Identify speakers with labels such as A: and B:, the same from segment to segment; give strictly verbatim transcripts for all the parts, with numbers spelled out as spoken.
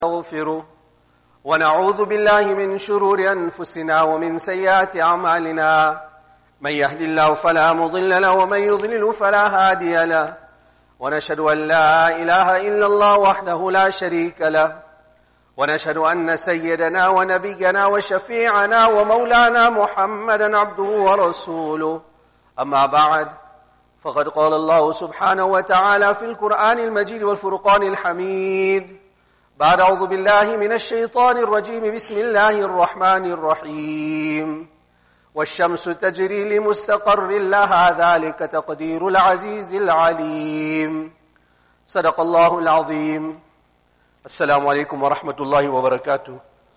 A: نستغفره ونعوذ بالله من شرور أنفسنا ومن سيئات أعمالنا من يهد الله فلا مضل له ومن يضلل فلا هادي له ونشهد أن لا إله إلا الله وحده لا شريك له ونشهد أن سيدنا ونبينا وشفيعنا ومولانا محمدا عبده ورسوله أما بعد فقد قال الله سبحانه وتعالى في القرآن المجيد والفرقان الحميد بعد أعوذ بالله من الشيطان الرجيم بسم الله الرحمن الرحيم والشمس تجري لمستقر لها ذلك تقدير العزيز العليم صدق الله العظيم. Assalamu alaikum wa rahmatullahi wa barakatuh.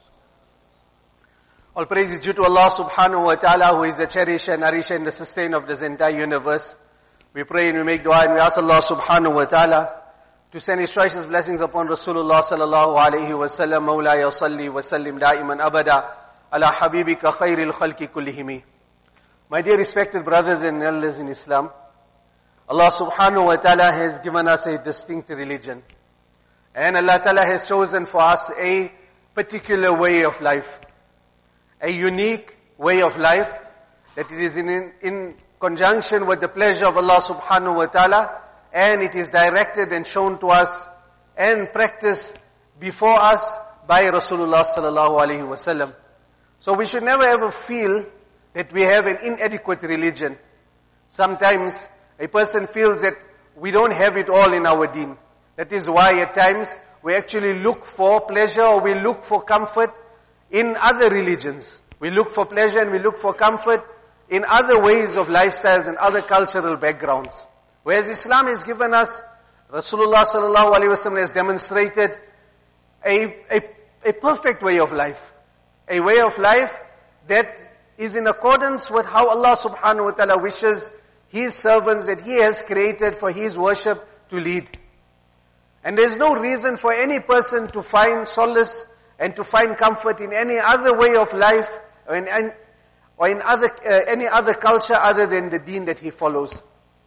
A: All praise is due to Allah subhanahu wa ta'ala, who is the cherisher, nourisher and the sustainer of this entire universe. We pray and we make dua and we ask Allah subhanahu wa ta'ala to send His choicest blessings upon Rasulullah sallallahu alayhi wa sallam. Mawlaya salli wa sallim da'iman abada ala habibika khairil khalki kullihimi. My dear respected brothers and elders in Islam, Allah subhanahu wa ta'ala has given us a distinct religion. And Allah Ta'ala has chosen for us a particular way of life. A unique way of life that it is in, in conjunction with the pleasure of Allah Subhanahu Wa Ta'ala, and it is directed and shown to us and practiced before us by Rasulullah Sallallahu Alaihi Wasallam. So we should never ever feel that we have an inadequate religion. Sometimes a person feels that we don't have it all in our deen. That is why at times we actually look for pleasure or we look for comfort in other religions. We look for pleasure and we look for comfort in other ways of lifestyles and other cultural backgrounds. Whereas Islam has given us, Rasulullah sallallahu alaihi wasallam has demonstrated a, a, a perfect way of life. A way of life that is in accordance with how Allah subhanahu wa ta'ala wishes His servants that He has created for His worship to lead. And there is no reason for any person to find solace and to find comfort in any other way of life or in, or in other, uh, any other culture other than the deen that he follows.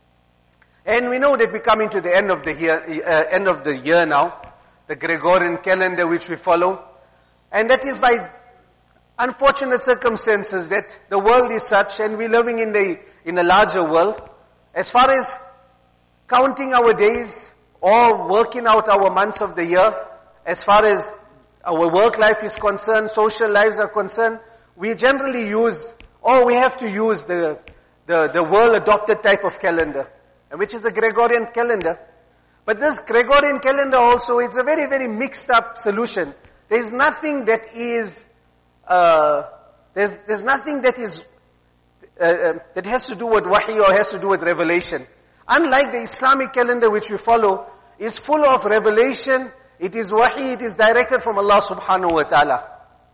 A: And we know that we're coming to the end of the year, uh, end of the year now, the Gregorian calendar which we follow. And that is by unfortunate circumstances that the world is such, and we're living in the in a larger world. As far as counting our days, or working out our months of the year, as far as our work life is concerned, social lives are concerned, we generally use, or we have to use the, the, the world-adopted type of calendar, which is the Gregorian calendar. But this Gregorian calendar also, it's a very, very mixed up solution. There's nothing that is, uh, there's, there's nothing that is, uh, uh, that has to do with wahi or has to do with revelation. Unlike the Islamic calendar which we follow, is full of revelation, it is wahi, it is directed from Allah subhanahu wa ta'ala.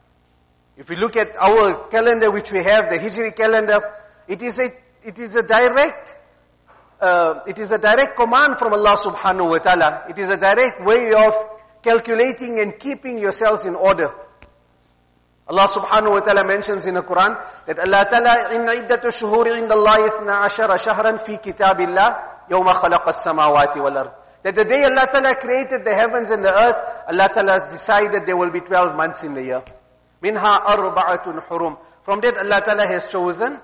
A: If we look at our calendar which we have, the Hijri calendar, it is a, it is a direct, uh, it is a direct command from Allah subhanahu wa ta'ala. It is a direct way of calculating and keeping yourselves in order. Allah subhanahu wa ta'ala mentions in the Quran that Allah ta'ala inna iddatu shuhuri inda Allah ithna ashara shahran fi kitabillah yawma khalaqa as-samawati wal ard. That the day Allah ta'ala created the heavens and the earth, Allah ta'ala decided there will be twelve months in the year. Minha arba'atun hurum. From that Allah ta'ala has chosen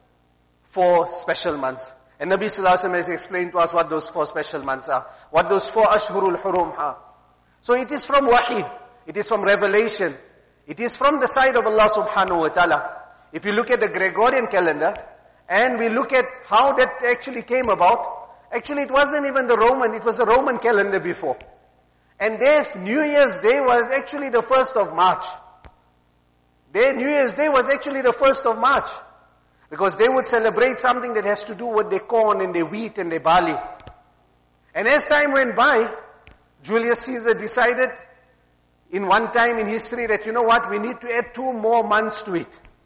A: four special months. And Nabi sallallahu alaihi wasallam has explained to us what those four special months are. What those four ashhurul hurum are. So it is from wahi. It is from revelation. It is from the side of Allah subhanahu wa ta'ala. If you look at the Gregorian calendar, and we look at how that actually came about, actually it wasn't even the Roman, it was the Roman calendar before. And their New Year's Day was actually the first of March. Their New Year's Day was actually the first of March. Because they would celebrate something that has to do with their corn and their wheat and their barley. And as time went by, Julius Caesar decided in one time in history that, you know what, we need to add two more months to it.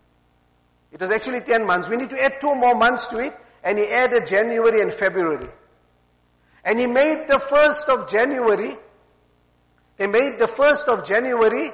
A: It was actually ten months. We need to add two more months to it. And he added January and February. And he made the first of January, he made the first of January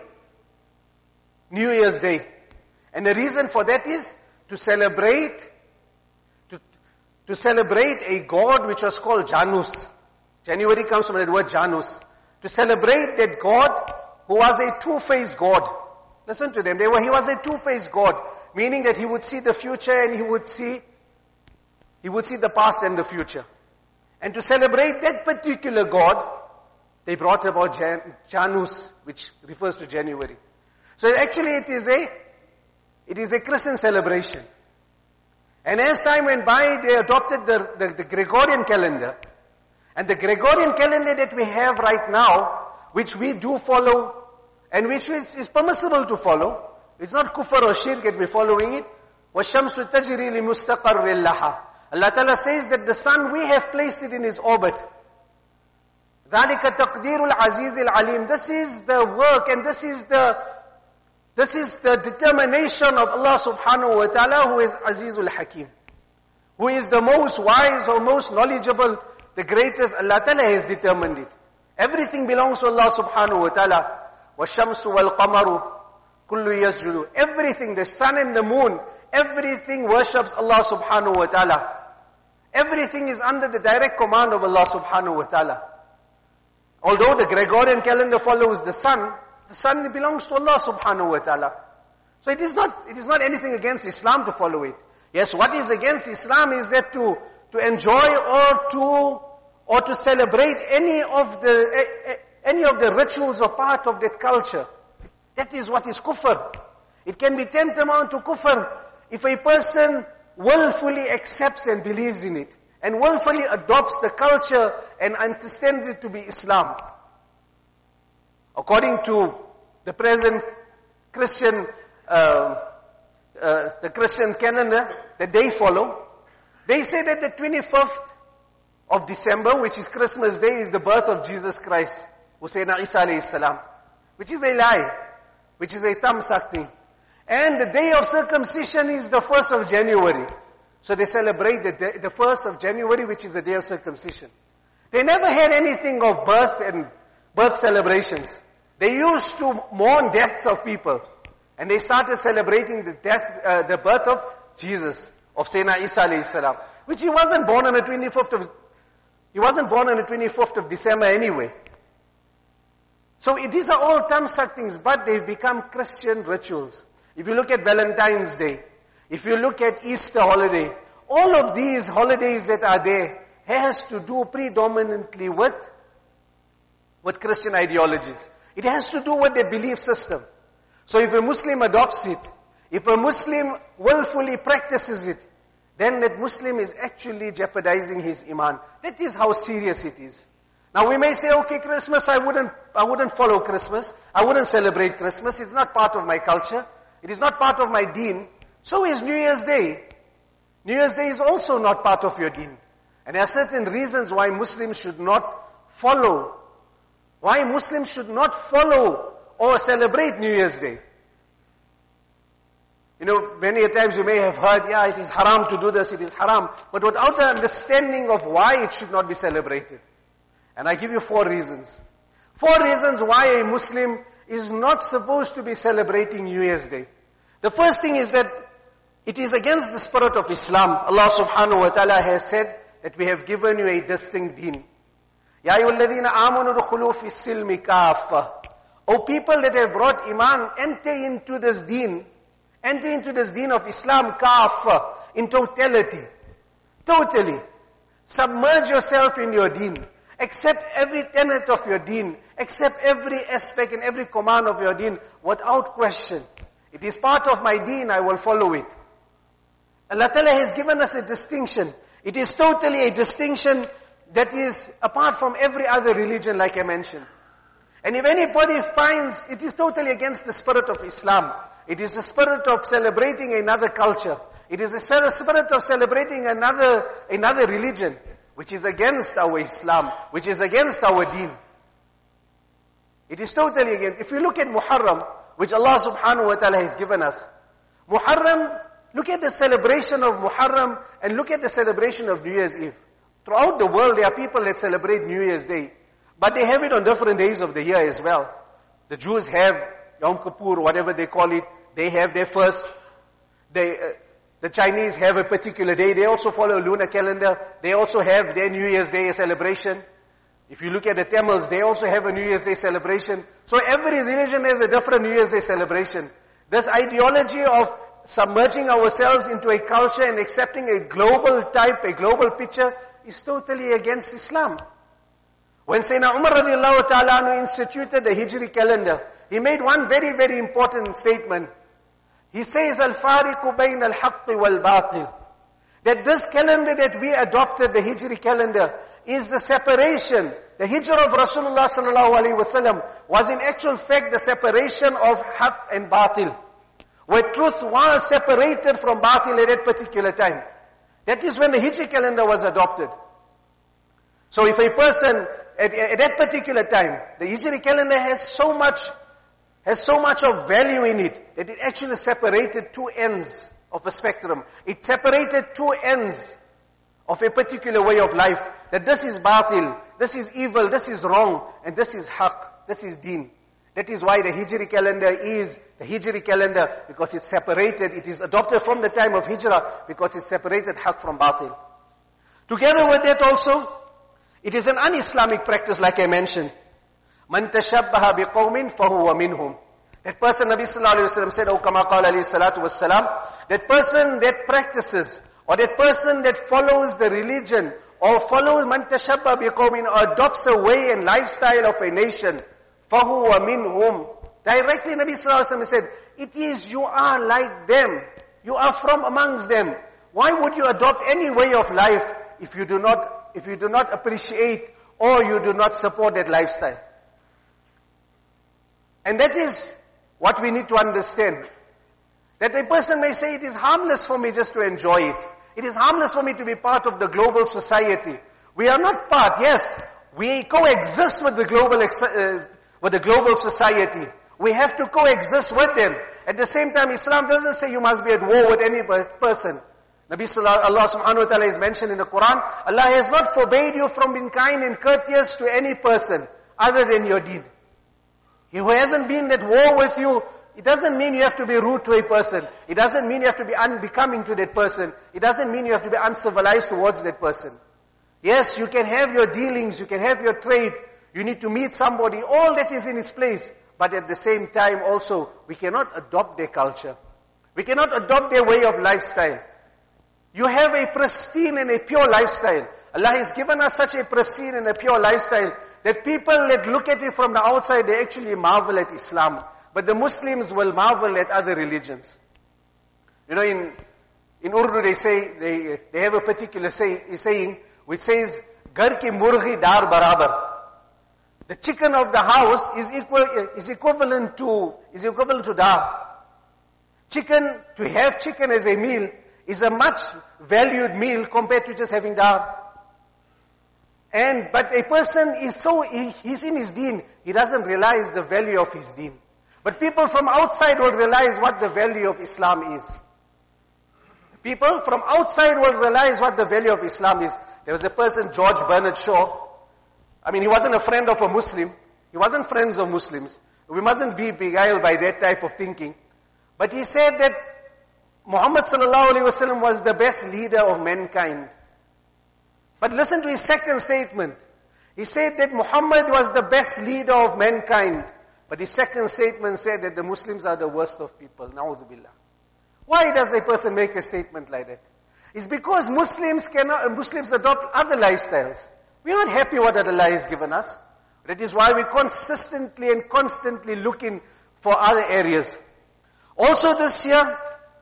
A: New Year's Day. And the reason for that is to celebrate, to, to celebrate a god which was called Janus. January comes from the word Janus. To celebrate that god who was a two-faced God. Listen to them. They were, he was a two-faced God, meaning that he would see the future and he would see, he would see the past and the future. And to celebrate that particular God, they brought about Jan, Janus, which refers to January. So actually it is a, it is a Christian celebration. And as time went by, they adopted the, the, the Gregorian calendar. And the Gregorian calendar that we have right now, which we do follow, and which is, is permissible to follow, it's not kufr or shirk that we're following it. وَالشَّمْسُ تَجْرِي لِمُسْتَقَرٍّ لَهَا. Allah Ta'ala says that the sun, we have placed it in its orbit. ذَلِكَ تَقْدِيرُ الْعَزِيزِ الْعَلِيمِ. This is the work and this is the This is the determination of Allah subhanahu wa ta'ala, who is Azizul Hakim, who is the most wise or most knowledgeable, the greatest. Allah Ta'ala has determined it. Everything belongs to Allah subhanahu wa ta'ala. وَالشَّمْسُ وَالْقَمَرُ كُلُّ يَسْجُدُ. Everything, the sun and the moon, everything worships Allah subhanahu wa ta'ala. Everything is under the direct command of Allah subhanahu wa ta'ala. Although the Gregorian calendar follows the sun, the sun belongs to Allah subhanahu wa ta'ala. So it is not, it is not anything against Islam to follow it. Yes, what is against Islam is that to, to enjoy or to, or to celebrate any of the, any of the rituals or part of that culture. That is what is kufr. It can be tantamount to kufr if a person willfully accepts and believes in it, and willfully adopts the culture and understands it to be Islam. According to the present Christian, uh, uh, the Christian calendar that they follow, they say that the twenty-fifth of December, which is Christmas Day, is the birth of Jesus Christ, Husaina Isa alayhi salam, which is a lie, which is a tamsak thing. And the day of circumcision is the first of January. So they celebrate the, day, the first of January, which is the day of circumcision. They never had anything of birth and birth celebrations. They used to mourn deaths of people. And they started celebrating the death, uh, the birth of Jesus, of Sayyidina Isa alayhi salam. Which he wasn't born on the twenty-fifth of, he wasn't born on the twenty-fifth of December anyway. So it, these are all tamsak things, but they've become Christian rituals. If you look at Valentine's Day, if you look at Easter holiday, all of these holidays that are there has to do predominantly with, with Christian ideologies. It has to do with their belief system. So if a Muslim adopts it, if a Muslim willfully practices it, then that Muslim is actually jeopardizing his iman. That is how serious it is. Now we may say, okay, Christmas, I wouldn't, I wouldn't follow Christmas. I wouldn't celebrate Christmas. It's not part of my culture. It is not part of my deen. So is New Year's Day. New Year's Day is also not part of your deen. And there are certain reasons why Muslims should not follow, why Muslims should not follow or celebrate New Year's Day. You know, many a times you may have heard, yeah, it is haram to do this, it is haram. But without an understanding of why it should not be celebrated. And I give you four reasons. Four reasons why a Muslim is not supposed to be celebrating New Year's Day. The first thing is that it is against the spirit of Islam. Allah subhanahu wa ta'ala has said that we have given you a distinct deen. Ya ayyuhalladhina amanu dukhulu fi silmi kaffa. O people that have brought iman, enter into this deen. Enter into this deen of Islam kaffa, in totality. Totally. Submerge yourself in your deen. Accept every tenet of your deen. Accept every aspect and every command of your deen without question. It is part of my deen, I will follow it. Allah Ta'ala has given us a distinction. It is totally a distinction that is apart from every other religion, like I mentioned. And if anybody finds it is totally against the spirit of Islam, it is the spirit of celebrating another culture, it is the spirit of celebrating another, another religion, which is against our Islam, which is against our deen. It is totally against. If you look at Muharram, which Allah subhanahu wa ta'ala has given us, Muharram, look at the celebration of Muharram and look at the celebration of New Year's Eve. Throughout the world there are people that celebrate New Year's Day, but they have it on different days of the year as well. The Jews have Yom Kippur, whatever they call it, they have their first. They, uh, the Chinese have a particular day, they also follow a lunar calendar, they also have their New Year's Day celebration. If you look at the Tamils, they also have a New Year's Day celebration. So every religion has a different New Year's Day celebration. This ideology of submerging ourselves into a culture and accepting a global type, a global picture, is totally against Islam. When Sayyidina Umar radiallahu ta'ala anhu instituted the Hijri calendar, he made one very, very important statement. He says, Al-Fariqu bayn al-haqqi wal-batil. That this calendar that we adopted, the Hijri calendar, is the separation. The Hijrah of Rasulullah sallallahu alaihi wasallam was in actual fact the separation of haqq and batil. Where truth was separated from batil at that particular time. That is when the Hijri calendar was adopted. So if a person, at, at that particular time, the Hijri calendar has so much, has so much of value in it, that it actually separated two ends of a spectrum. It separated two ends of a particular way of life. That this is batil, this is evil, this is wrong, and this is haqq, this is deen. That is why the Hijri calendar is the Hijri calendar, because it's separated, it is adopted from the time of Hijrah, because it separated haqq from batil. Together with that also, it is an un-Islamic practice like I mentioned. Man tashabbaha biqawmin fahuwa minhum. That person, Nabi sallallahu alayhi wa sallam said, O kama qala alayhi salatu wassalam, that person that practices, or that person that follows the religion, or follows man tashabbaha biqawmin, or adopts a way and lifestyle of a nation, فَهُوَ مِنْهُمْ. Directly Nabi sallallahu alayhi wa sallam said, it is you are like them. You are from amongst them. Why would you adopt any way of life if you do not, if you do not appreciate or you do not support that lifestyle? And that is what we need to understand. That a person may say, it is harmless for me just to enjoy it. It is harmless for me to be part of the global society. We are not part, yes. We coexist with the global uh, with the global society. We have to coexist with them. At the same time, Islam doesn't say you must be at war with any person. Nabi Sallallahu Allah subhanahu wa ta'ala is mentioned in the Quran, Allah has not forbade you from being kind and courteous to any person other than your deed. He who hasn't been at war with you, it doesn't mean you have to be rude to a person. It doesn't mean you have to be unbecoming to that person. It doesn't mean you have to be uncivilized towards that person. Yes, you can have your dealings, you can have your trade, you need to meet somebody, all that is in its place. But at the same time also, we cannot adopt their culture. We cannot adopt their way of lifestyle. You have a pristine and a pure lifestyle. Allah has given us such a pristine and a pure lifestyle that people that look at it from the outside, they actually marvel at Islam. But the Muslims will marvel at other religions. You know, in in Urdu they say, they they have a particular say, saying which says, Ghar ki murghi dar barabar. The chicken of the house is equal is equivalent to is equivalent to dar. Chicken, to have chicken as a meal is a much valued meal compared to just having dar. And, but a person is so, he, he's in his deen, he doesn't realize the value of his deen. But people from outside will realize what the value of Islam is. People from outside will realize what the value of Islam is. There was a person, George Bernard Shaw. I mean, he wasn't a friend of a Muslim. He wasn't friends of Muslims. We mustn't be beguiled by that type of thinking. But he said that Muhammad sallallahu alaihi wasallam was the best leader of mankind. But listen to his second statement. He said that Muhammad was the best leader of mankind. But his second statement said that the Muslims are the worst of people. Na'udhu billah. Why does a person make a statement like that? It's because Muslims cannot, Muslims adopt other lifestyles. We are not happy what Allah has given us. That is why we consistently and constantly looking for other areas. Also this year,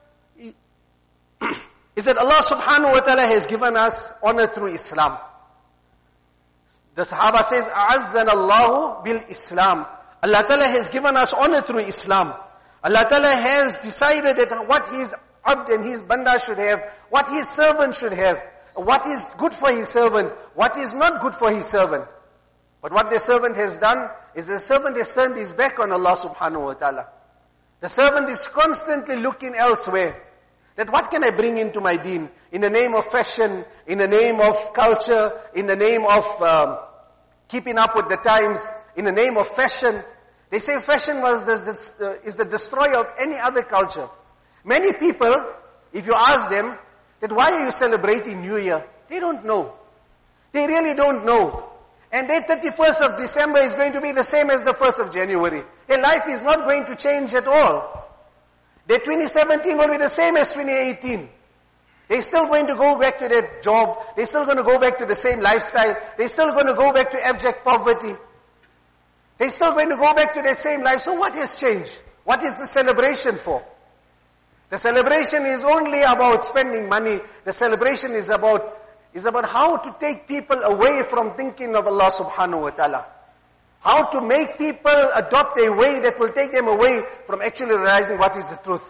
A: is that Allah subhanahu wa ta'ala has given us honor through Islam. The Sahaba says, A'azzana Allahu bil Islam. Allah ta'ala has given us honor through Islam. Allah ta'ala has decided that what his abd and his banda should have, what his servant should have, what is good for his servant, what is not good for his servant. But what the servant has done is the servant has turned his back on Allah subhanahu wa ta'ala. The servant is constantly looking elsewhere. That what can I bring into my deen? In the name of fashion, in the name of culture, in the name of um, keeping up with the times, in the name of fashion. They say fashion was the, the, uh, is the destroyer of any other culture. Many people, if you ask them, that why are you celebrating New Year? They don't know. They really don't know. And their thirty-first of December is going to be the same as the first of January. Their life is not going to change at all. Their twenty seventeen will be the same as twenty eighteen. They're still going to go back to their job. They're still going to go back to the same lifestyle. They're still going to go back to abject poverty. They're still going to go back to their same life. So what has changed? What is the celebration for? The celebration is only about spending money. The celebration is about, is about how to take people away from thinking of Allah subhanahu wa ta'ala. How to make people adopt a way that will take them away from actually realizing what is the truth.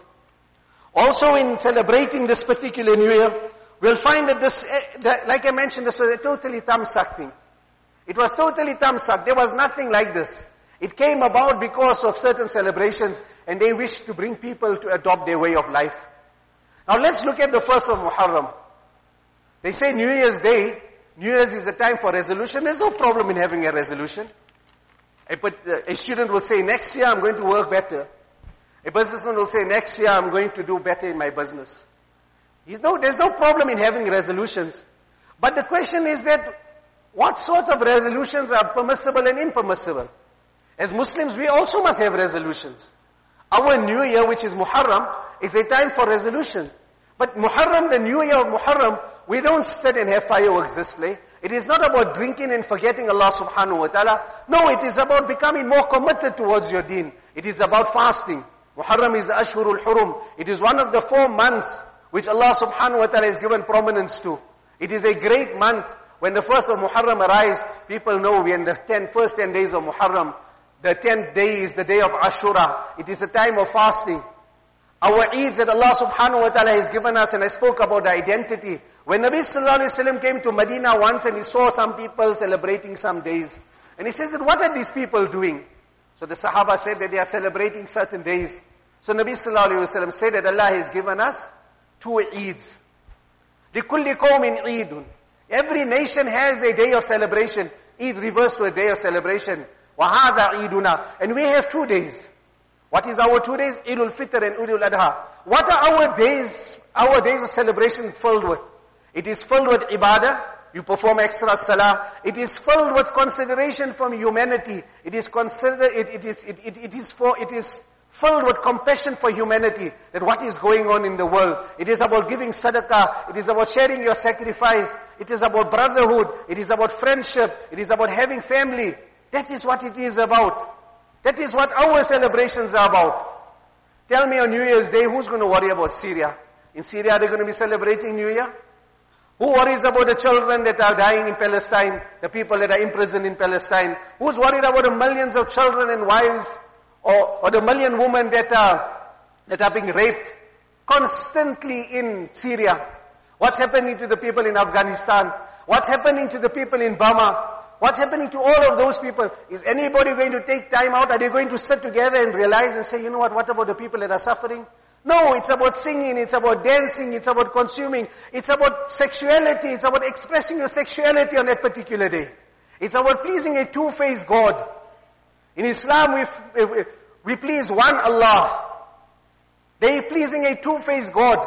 A: Also in celebrating this particular New Year, we'll find that this, that, like I mentioned, this was a totally tamsak thing. It was totally tamsak. There was nothing like this. It came about because of certain celebrations and they wished to bring people to adopt their way of life. Now let's look at the first of Muharram. They say New Year's Day, New Year's is a time for resolution. There's no problem in having a resolution. A, a student will say, next year I'm going to work better. A businessman will say, next year I'm going to do better in my business. He's no, there's no problem in having resolutions. But the question is that, what sort of resolutions are permissible and impermissible? As Muslims, we also must have resolutions. Our New Year, which is Muharram, is a time for resolution. But Muharram, the New Year of Muharram, we don't sit and have fireworks display. It is not about drinking and forgetting Allah subhanahu wa ta'ala. No, it is about becoming more committed towards your deen. It is about fasting. Muharram is the Ashhurul Hurum. It is one of the four months which Allah subhanahu wa ta'ala has given prominence to. It is a great month. When the first of Muharram arrives, people know we are in the ten, first ten days of Muharram. The tenth day is the day of Ashura. It is the time of fasting. Our Eids that Allah subhanahu wa ta'ala has given us, and I spoke about the identity. When Nabi sallallahu alayhi wa sallam came to Medina once and he saw some people celebrating some days. And he says, that, what are these people doing? So the Sahaba said that they are celebrating certain days. So Nabi sallallahu alayhi wa sallam said that Allah has given us two Eids. لِكُلِّ قَوْمٍ عِيدٌ. Every nation has a day of celebration. Eid refers to a day of celebration. وَهَذَا عِيدُنَا. And we have two days. What is our two days? Eid al-Fitr and Eid al-Adha. What are our days, our days of celebration filled with? It is filled with ibadah. You perform extra salah. It is filled with consideration from humanity. It is consider, it, it is, it, it, it is for, it is filled with compassion for humanity, that what is going on in the world. It is about giving sadaqah. It is about sharing your sacrifice. It is about brotherhood. It is about friendship. It is about having family. That is what it is about. That is what our celebrations are about. Tell me on New Year's Day, who's going to worry about Syria? In Syria, are they going to be celebrating New Year? Who worries about the children that are dying in Palestine, the people that are imprisoned in Palestine? Who's worried about the millions of children and wives, or, or the million women that are, that are being raped constantly in Syria? What's happening to the people in Afghanistan? What's happening to the people in Burma? What's happening to all of those people? Is anybody going to take time out? Are they going to sit together and realize and say, you know what, what about the people that are suffering? No, it's about singing, it's about dancing, it's about consuming, it's about sexuality, it's about expressing your sexuality on that particular day. It's about pleasing a two-faced God. In Islam, we, we, we please one Allah. They are pleasing a two-faced God.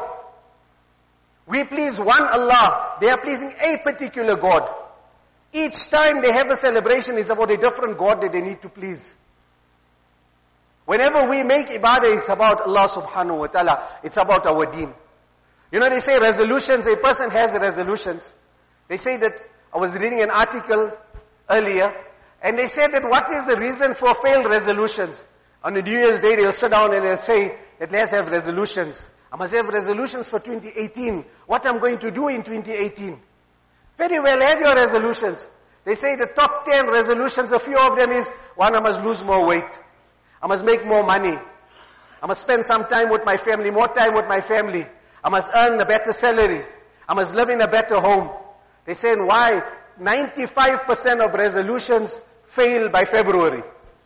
A: We please one Allah. They are pleasing a particular God. Each time they have a celebration is about a different God that they need to please. Whenever we make ibadah, it's about Allah subhanahu wa ta'ala. It's about our deen. You know, they say resolutions, a person has resolutions. They say that, I was reading an article earlier, and they said that what is the reason for failed resolutions? On the New Year's Day, they'll sit down and they'll say that let's have resolutions. I must have resolutions for twenty eighteen. What I'm going to do in twenty eighteen. Very well, have your resolutions. They say the top ten resolutions, a few of them is, one, I must lose more weight. I must make more money. I must spend some time with my family, more time with my family. I must earn a better salary. I must live in a better home. They say, why? ninety-five percent of resolutions fail by February.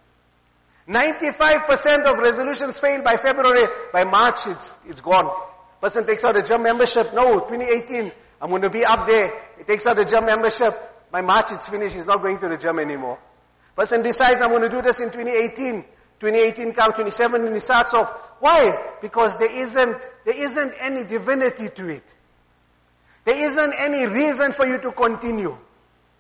A: ninety-five percent of resolutions fail by February. By March, it's, it's gone. Person takes out a gym membership. No, twenty eighteen, I'm going to be up there. He takes out a gym membership. By March, it's finished. He's not going to the gym anymore. Person decides, I'm going to do this in twenty eighteen. twenty eighteen comes, twenty seventeen, he starts off. Why? Because there isn't, there isn't any divinity to it. There isn't any reason for you to continue.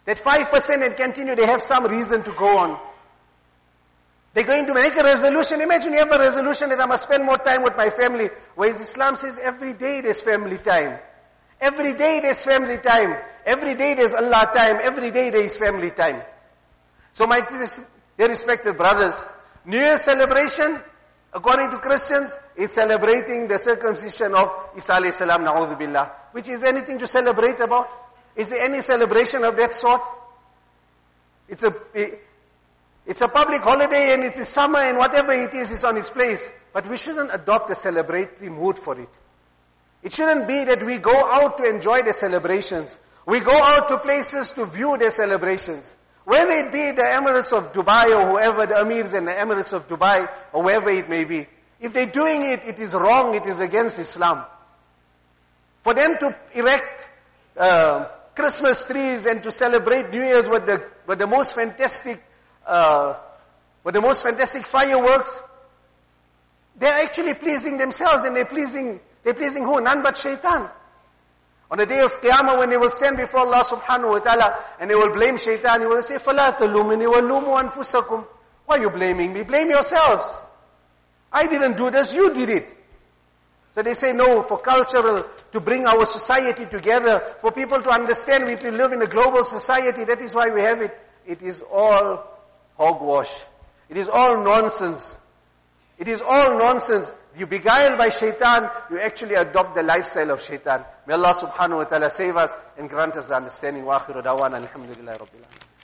A: That five percent and continue, they have some reason to go on. They're going to make a resolution. Imagine you have a resolution that I must spend more time with my family. Whereas Islam says every day there's family time. Every day there's family time. Every day there's Allah time. Every day there is family time. So my dear respected brothers, New Year celebration, according to Christians, is celebrating the circumcision of Isa alayhi salam, na'udhu billah. Which is anything to celebrate about? Is there any celebration of that sort? It's a, it's a public holiday and it is summer and whatever it is, it's on its place. But we shouldn't adopt a celebratory mood for it. It shouldn't be that we go out to enjoy the celebrations. We go out to places to view their celebrations. Whether it be the Emirates of Dubai or whoever, the Amirs and the Emirates of Dubai or wherever it may be. If they're doing it, it is wrong, it is against Islam. For them to erect uh, Christmas trees and to celebrate New Year's with the, with the most fantastic, uh, with the most fantastic fireworks, they're actually pleasing themselves and they're pleasing, they're pleasing who? None but shaitan. On the day of Qiyamah, when they will stand before Allah subhanahu wa ta'ala, and they will blame shaitan, he will say, فَلَا تَلُومِنِي وَلُومُوا أَنفُسَكُمْ. Why are you blaming me? Blame yourselves. I didn't do this, you did it. So they say, no, for cultural, to bring our society together, for people to understand we to live in a global society, that is why we have it. It is all hogwash. It is all nonsense. It is all nonsense. You beguiled by shaitan, you actually adopt the lifestyle of shaitan. May Allah subhanahu wa ta'ala save us and grant us the understanding. Wa akhiru dawana alhamdulillahi rabbil alamin.